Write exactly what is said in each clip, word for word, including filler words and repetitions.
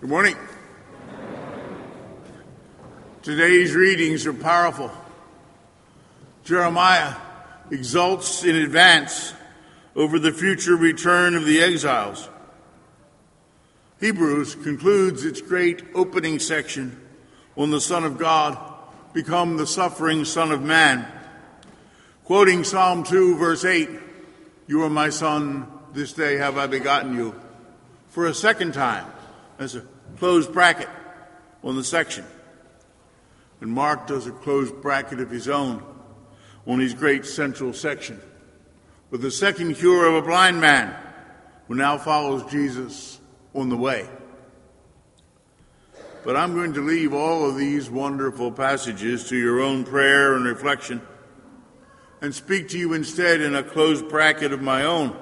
Good morning. Today's readings are powerful. Jeremiah exults in advance over the future return of the exiles. Hebrews concludes its great opening section on the Son of God become the suffering Son of Man, quoting Psalm two, verse eight, "You are my son, this day have I begotten you," for a second time as a closed bracket on the section. And Mark does a closed bracket of his own on his great central section with the second cure of a blind man who now follows Jesus on the way. But I'm going to leave all of these wonderful passages to your own prayer and reflection and speak to you instead in a closed bracket of my own.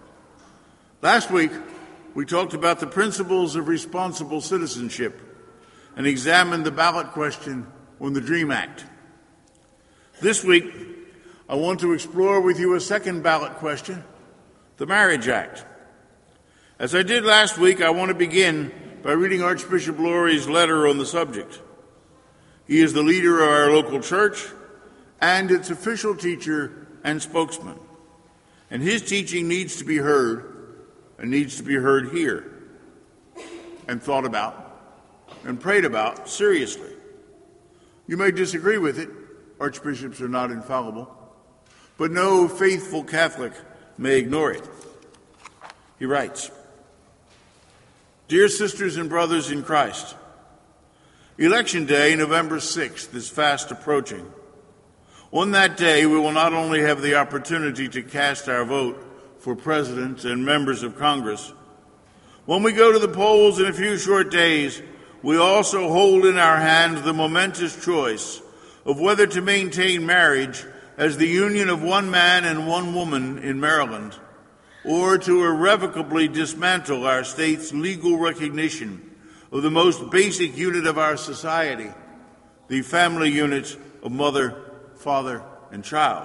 Last week, we talked about the principles of responsible citizenship and examined the ballot question on the DREAM Act. This week, I want to explore with you a second ballot question, the Marriage Act. As I did last week, I want to begin by reading Archbishop Lori's letter on the subject. He is the leader of our local church and its official teacher and spokesman, and his teaching needs to be heard and needs to be heard here and thought about and prayed about seriously. You may disagree with it. Archbishops are not infallible. But no faithful Catholic may ignore it. He writes, "Dear sisters and brothers in Christ, Election Day, November sixth, is fast approaching. On that day, we will not only have the opportunity to cast our vote for President and members of Congress. When we go to the polls in a few short days, we also hold in our hands the momentous choice of whether to maintain marriage as the union of one man and one woman in Maryland, or to irrevocably dismantle our state's legal recognition of the most basic unit of our society, the family unit of mother, father, and child.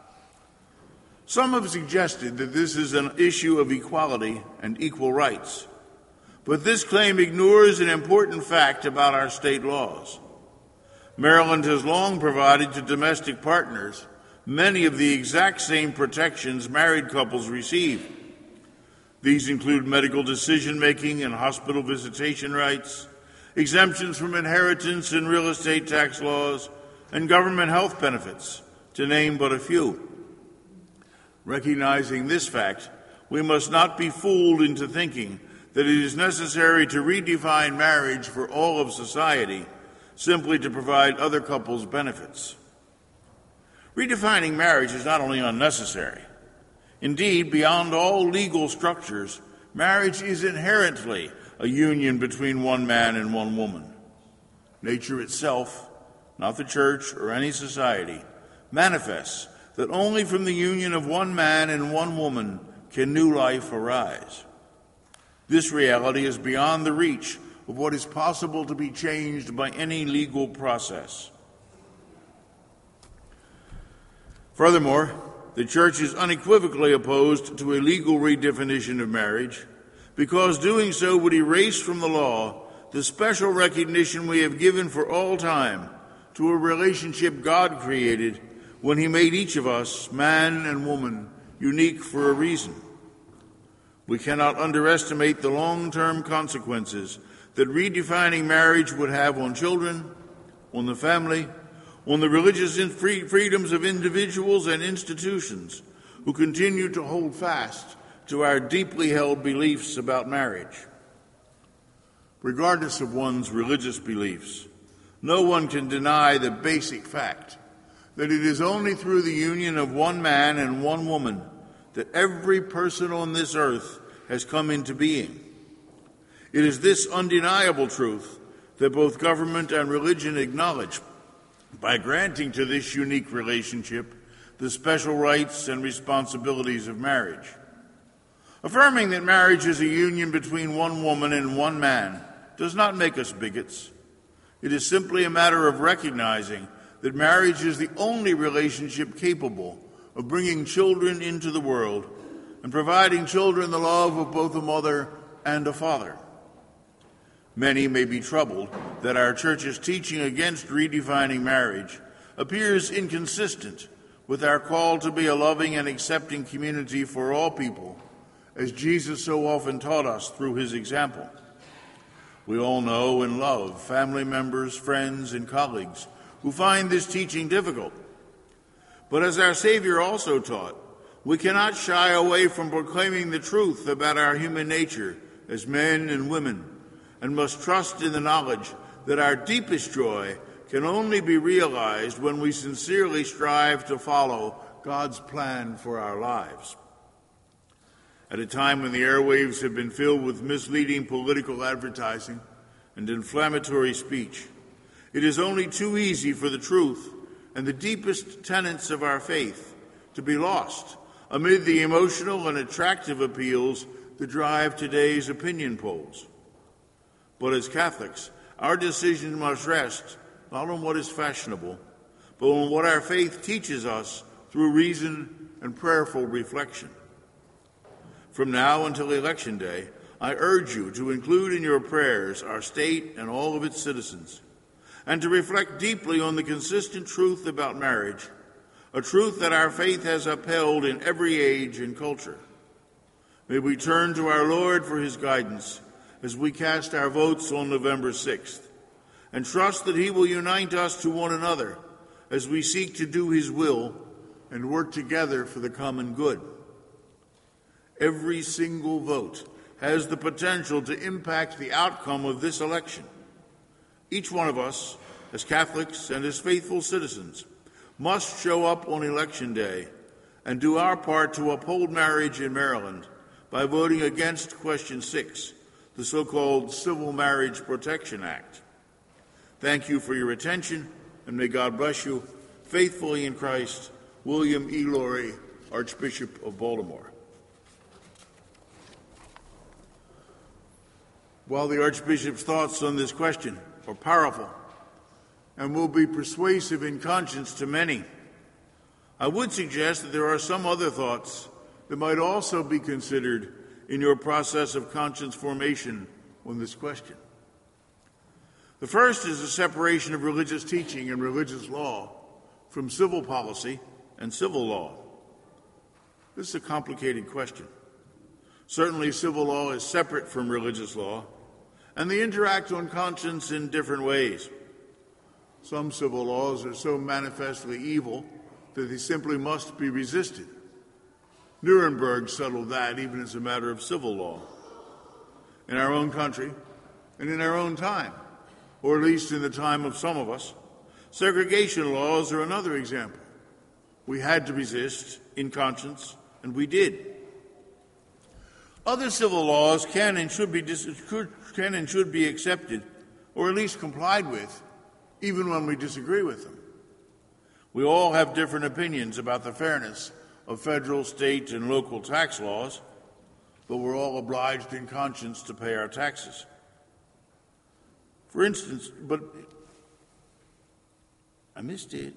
Some have suggested that this is an issue of equality and equal rights, but this claim ignores an important fact about our state laws. Maryland has long provided to domestic partners many of the exact same protections married couples receive. These include medical decision-making and hospital visitation rights, exemptions from inheritance and real estate tax laws, and government health benefits, to name but a few. Recognizing this fact, we must not be fooled into thinking that it is necessary to redefine marriage for all of society simply to provide other couples benefits. Redefining marriage is not only unnecessary. Indeed, beyond all legal structures, marriage is inherently a union between one man and one woman. Nature itself, not the church or any society, manifests that only from the union of one man and one woman can new life arise. This reality is beyond the reach of what is possible to be changed by any legal process. Furthermore, the Church is unequivocally opposed to a legal redefinition of marriage because doing so would erase from the law the special recognition we have given for all time to a relationship God created when He made each of us, man and woman, unique for a reason. We cannot underestimate the long-term consequences that redefining marriage would have on children, on the family, on the religious freedoms of individuals and institutions who continue to hold fast to our deeply held beliefs about marriage. Regardless of one's religious beliefs, no one can deny the basic fact that it is only through the union of one man and one woman that every person on this earth has come into being. It is this undeniable truth that both government and religion acknowledge by granting to this unique relationship the special rights and responsibilities of marriage. Affirming that marriage is a union between one woman and one man does not make us bigots. It is simply a matter of recognizing that marriage is the only relationship capable of bringing children into the world and providing children the love of both a mother and a father. Many may be troubled that our church's teaching against redefining marriage appears inconsistent with our call to be a loving and accepting community for all people, as Jesus so often taught us through his example. We all know and love family members, friends, and colleagues who find this teaching difficult. But as our Savior also taught, we cannot shy away from proclaiming the truth about our human nature as men and women, and must trust in the knowledge that our deepest joy can only be realized when we sincerely strive to follow God's plan for our lives. At a time when the airwaves have been filled with misleading political advertising and inflammatory speech, it is only too easy for the truth and the deepest tenets of our faith to be lost amid the emotional and attractive appeals that drive today's opinion polls. But as Catholics, our decision must rest not on what is fashionable, but on what our faith teaches us through reason and prayerful reflection. From now until Election Day, I urge you to include in your prayers our state and all of its citizens, and to reflect deeply on the consistent truth about marriage, a truth that our faith has upheld in every age and culture. May we turn to our Lord for his guidance as we cast our votes on November sixth, and trust that he will unite us to one another as we seek to do his will and work together for the common good. Every single vote has the potential to impact the outcome of this election. Each one of us, as Catholics and as faithful citizens, must show up on Election Day and do our part to uphold marriage in Maryland by voting against Question six, the so-called Civil Marriage Protection Act. Thank you for your attention, and may God bless you. Faithfully in Christ, William E. Lori, Archbishop of Baltimore. While the Archbishop's thoughts on this question are powerful and will be persuasive in conscience to many, I would suggest that there are some other thoughts that might also be considered in your process of conscience formation on this question. The first is the separation of religious teaching and religious law from civil policy and civil law. This is a complicated question. Certainly, civil law is separate from religious law, and they interact on conscience in different ways. Some civil laws are so manifestly evil that they simply must be resisted. Nuremberg settled that even as a matter of civil law. In our own country, and in our own time, or at least in the time of some of us, segregation laws are another example. We had to resist in conscience, and we did. Other civil laws can and should be dis- can and should be accepted, or at least complied with, even when we disagree with them. We all have different opinions about the fairness of federal, state, and local tax laws, but we're all obliged in conscience to pay our taxes. For instance, but I missed it.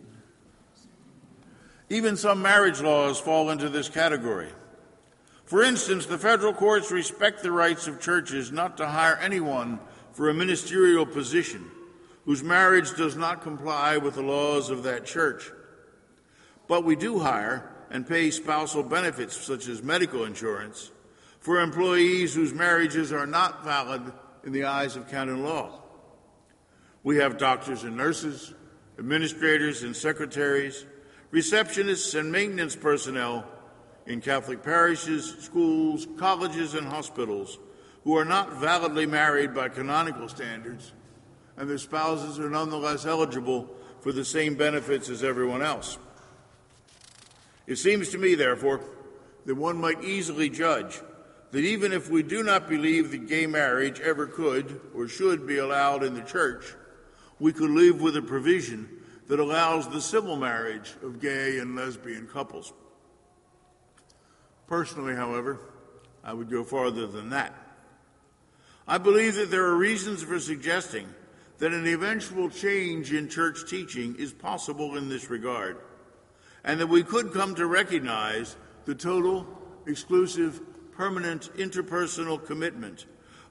Even some marriage laws fall into this category. For instance, the federal courts respect the rights of churches not to hire anyone for a ministerial position whose marriage does not comply with the laws of that church. But we do hire and pay spousal benefits, such as medical insurance, for employees whose marriages are not valid in the eyes of canon law. We have doctors and nurses, administrators and secretaries, receptionists and maintenance personnel in Catholic parishes, schools, colleges, and hospitals who are not validly married by canonical standards, and their spouses are nonetheless eligible for the same benefits as everyone else. It seems to me, therefore, that one might easily judge that even if we do not believe that gay marriage ever could or should be allowed in the church, we could live with a provision that allows the civil marriage of gay and lesbian couples. Personally, however, I would go farther than that. I believe that there are reasons for suggesting that an eventual change in church teaching is possible in this regard, and that we could come to recognize the total, exclusive, permanent interpersonal commitment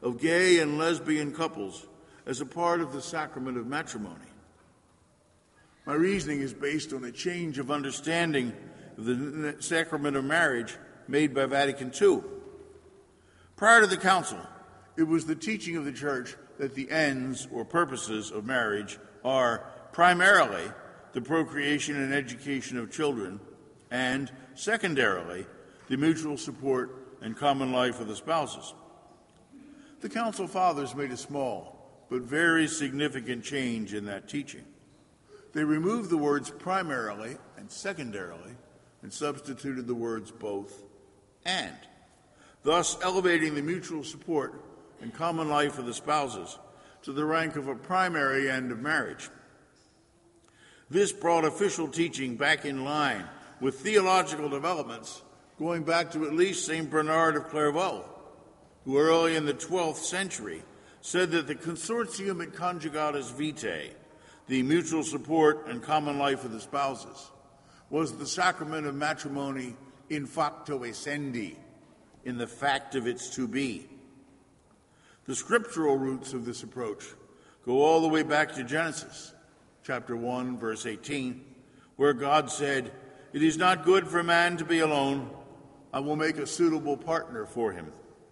of gay and lesbian couples as a part of the sacrament of matrimony. My reasoning is based on a change of understanding of the sacrament of marriage made by Vatican Two. Prior to the Council, it was the teaching of the Church that the ends or purposes of marriage are primarily the procreation and education of children and, secondarily, the mutual support and common life of the spouses. The Council Fathers made a small but very significant change in that teaching. They removed the words primarily and secondarily and substituted the words both and, thus elevating the mutual support and common life of the spouses to the rank of a primary end of marriage. This brought official teaching back in line with theological developments going back to at least Saint Bernard of Clairvaux, who early in the twelfth century said that the consortium et conjugalis vitae, the mutual support and common life of the spouses, was the sacrament of matrimony in facto essendi, in the fact of its to be. The scriptural roots of this approach go all the way back to Genesis, chapter one, verse eighteen, where God said, "It is not good for man to be alone. I will make a suitable partner for him."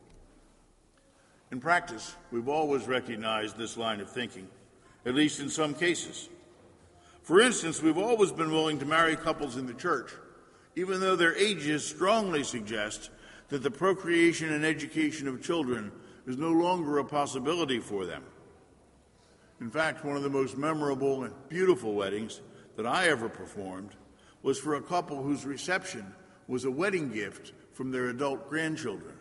In practice, we've always recognized this line of thinking, at least in some cases. For instance, we've always been willing to marry couples in the church, even though their ages strongly suggest that the procreation and education of children is no longer a possibility for them. In fact, one of the most memorable and beautiful weddings that I ever performed was for a couple whose reception was a wedding gift from their adult grandchildren.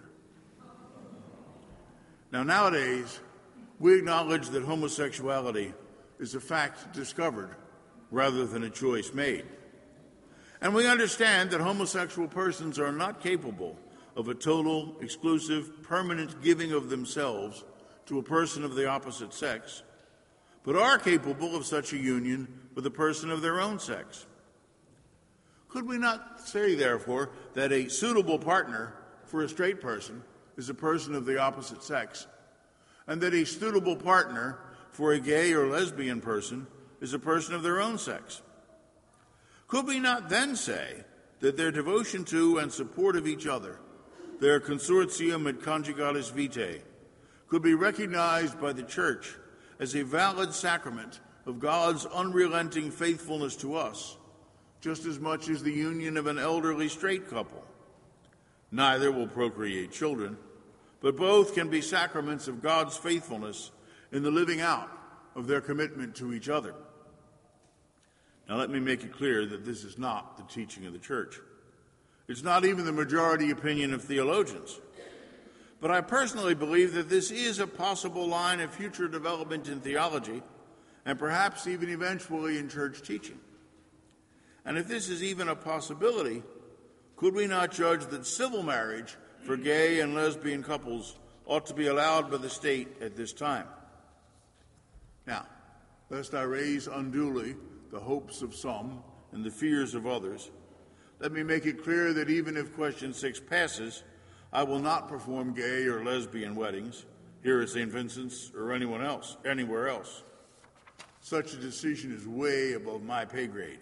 Now, nowadays, we acknowledge that homosexuality is a fact discovered rather than a choice made. And we understand that homosexual persons are not capable of a total, exclusive, permanent giving of themselves to a person of the opposite sex, but are capable of such a union with a person of their own sex. Could we not say, therefore, that a suitable partner for a straight person is a person of the opposite sex, and that a suitable partner for a gay or lesbian person is a person of their own sex? Could we not then say that their devotion to and support of each other, their consortium et conjugalis vitae, could be recognized by the Church as a valid sacrament of God's unrelenting faithfulness to us, just as much as the union of an elderly straight couple? Neither will procreate children, but both can be sacraments of God's faithfulness in the living out of their commitment to each other. Now, let me make it clear that this is not the teaching of the Church. It's not even the majority opinion of theologians. But I personally believe that this is a possible line of future development in theology, and perhaps even eventually in church teaching. And if this is even a possibility, could we not judge that civil marriage for gay and lesbian couples ought to be allowed by the state at this time? Now, lest I raise unduly the hopes of some and the fears of others, let me make it clear that even if question six passes, I will not perform gay or lesbian weddings here at Saint Vincent's or anyone else, anywhere else. Such a decision is way above my pay grade.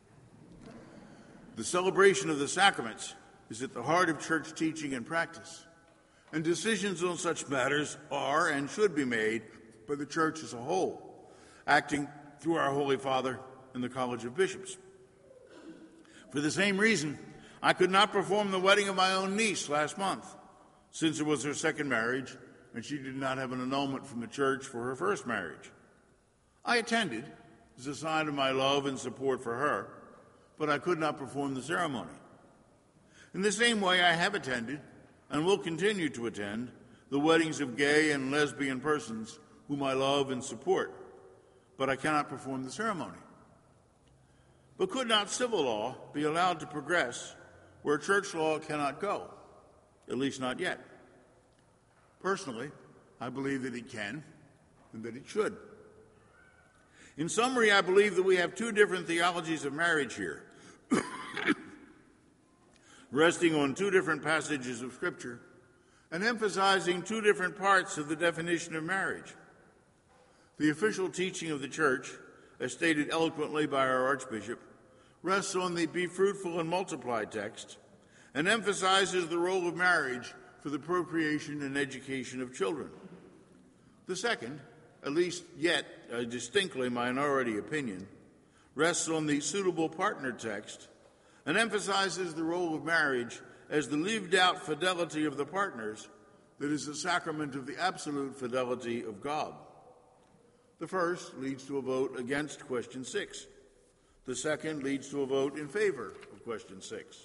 The celebration of the sacraments is at the heart of church teaching and practice, and decisions on such matters are and should be made by the Church as a whole, acting through our Holy Father and the College of Bishops. For the same reason, I could not perform the wedding of my own niece last month, since it was her second marriage and she did not have an annulment from the Church for her first marriage. I attended as a sign of my love and support for her, but I could not perform the ceremony. In the same way, I have attended and will continue to attend the weddings of gay and lesbian persons whom I love and support, but I cannot perform the ceremony. But could not civil law be allowed to progress where church law cannot go, at least not yet? Personally, I believe that it can and that it should. In summary, I believe that we have two different theologies of marriage here, resting on two different passages of Scripture, and emphasizing two different parts of the definition of marriage. The official teaching of the Church, as stated eloquently by our Archbishop, rests on the "be fruitful and multiply" text and emphasizes the role of marriage for the procreation and education of children. The second, at least yet a distinctly minority opinion, rests on the "suitable partner" text and emphasizes the role of marriage as the lived-out fidelity of the partners that is the sacrament of the absolute fidelity of God. The first leads to a vote against question six. The second leads to a vote in favor of question six.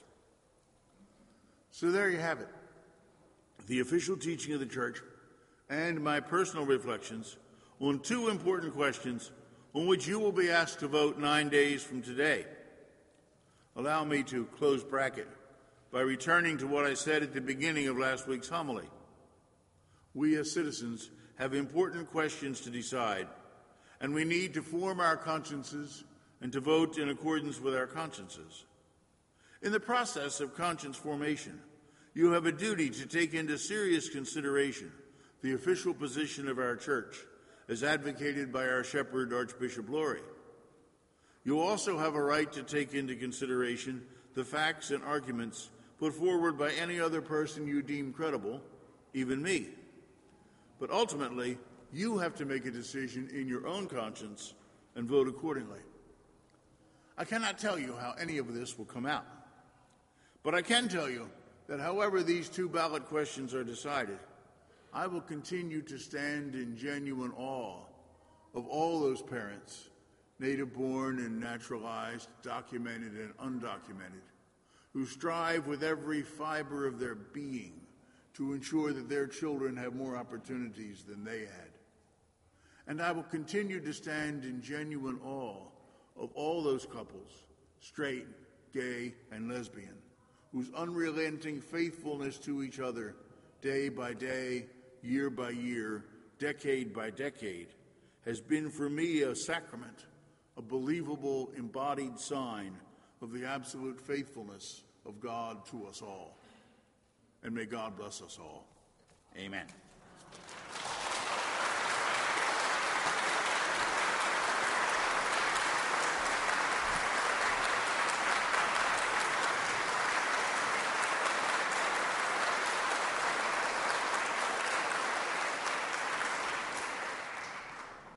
So there you have it, the official teaching of the Church and my personal reflections on two important questions on which you will be asked to vote nine days from today. Allow me to close bracket by returning to what I said at the beginning of last week's homily. We as citizens have important questions to decide, and we need to form our consciences and to vote in accordance with our consciences. In the process of conscience formation, you have a duty to take into serious consideration the official position of our Church as advocated by our shepherd, Archbishop Lori. You also have a right to take into consideration the facts and arguments put forward by any other person you deem credible, even me. But ultimately, you have to make a decision in your own conscience and vote accordingly. I cannot tell you how any of this will come out, but I can tell you that however these two ballot questions are decided, I will continue to stand in genuine awe of all those parents, native-born and naturalized, documented and undocumented, who strive with every fiber of their being to ensure that their children have more opportunities than they had. And I will continue to stand in genuine awe of all those couples, straight, gay, and lesbian, whose unrelenting faithfulness to each other, day by day, year by year, decade by decade, has been for me a sacrament, a believable, embodied sign of the absolute faithfulness of God to us all. And may God bless us all. Amen.